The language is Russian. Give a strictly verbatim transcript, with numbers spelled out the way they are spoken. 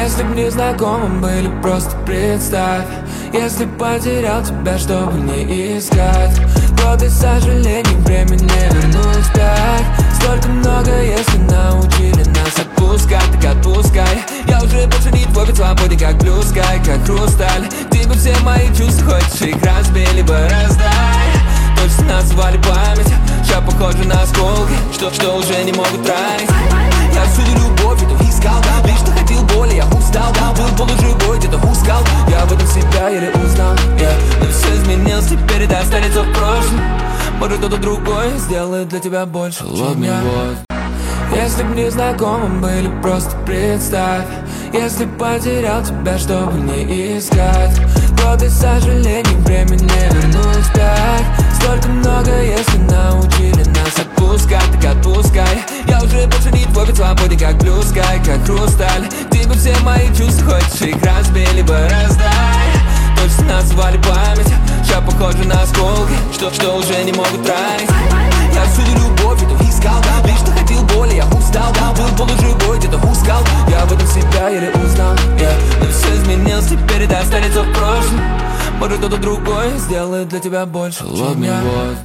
Если б незнакомым были, просто представь. Если б потерял тебя, чтобы не искать. Годы сожалений, время не вернуть вспять. Столько много, если научили нас отпускать, так отпускай. Я уже больше не твой, ведь свободен как blue sky, как хрусталь. Ты бы все мои чувства, хочешь их разбей, либо раздай. Точно назвали память, ща похоже на осколки, что, что уже не могут ранить. Я всюду любовь эту искал, лишь находил боли, я устал. Был полуживой, где-то ускал, я в этом себя еле узнал, yeah. Но все изменилось, теперь это останется в прошлом. Может кто-то другой сделает для тебя больше, чем я. Если б незнакомым были, просто представь. Если б потерял тебя, чтобы не искать. Годы сожалений, время не вернуть вспять. Столько много, если научили нас отпускать, так отпускай. Я уже больше не твой, ведь свободен как blue sky, как хрусталь. Ты бы все мои чувства, хочешь их разбей, либо раздай. Точно назвали память, ща похоже на осколки, что, что уже не могут ранить. Я всюду любовь эту искал, лишь находил боли, я устал. Был полуживой, где-то ускал, я в этом себя еле узнал, yeah. Но все изменилось, теперь это останется в прошлом. Может кто-то другой сделает для тебя больше, чем я.